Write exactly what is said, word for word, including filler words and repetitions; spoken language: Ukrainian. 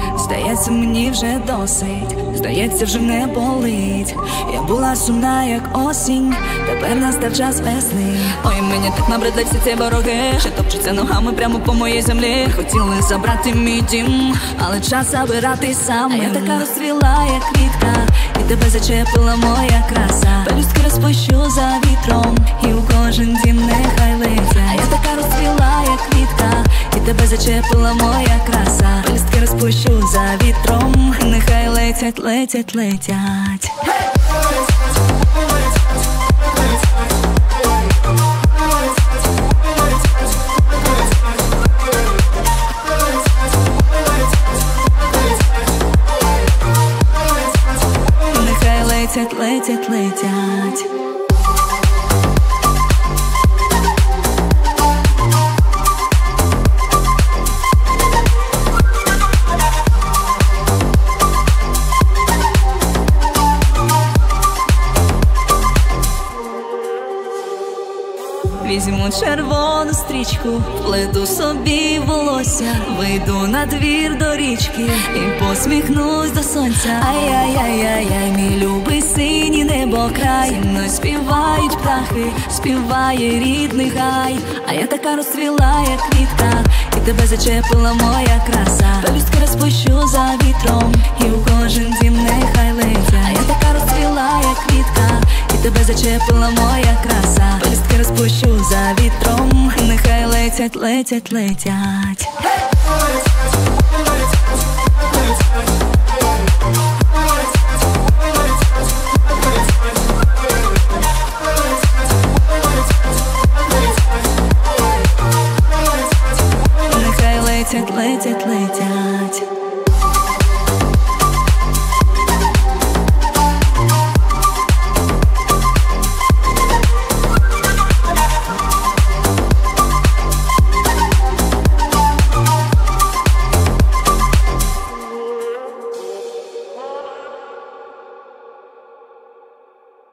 Здається, мені вже досить, здається, вже не болить. Я була сумна, як осінь, тепер настав час весни. Ой, мені так набридли всі ці вороги, що топчуться ногами прямо по моїй землі. Хотіли забрати мій дім, але час забирати сам. А я така розцвіла, як квітка, і тебе зачепила моя краса. Пелюстки розпущу за вітром, і у кожен дім нехай летять. А я така розцвіла, як квітка, і тебе зачепила моя краса. Пелюстки розпущу за вітром, і нехай летять, летять, летять. Нехай летять, летять, летять. Візьму червону стрічку, вплету собі волосся, вийду на двір до річки і посміхнусь до сонця. Ай-яй-яй-яй-яй, мій любий синій небокрай. Зі мною співають птахи, співає рідний гай. А я така розцвіла, як квітка, і тебе зачепила моя краса. Пелюстки розпущу за вітром, і у кожен дім нехай летять. А я така розцвіла, як квітка, і тебе зачепила моя краса. Пелюстки розпущу за вітром, нехай летять, летять, летять.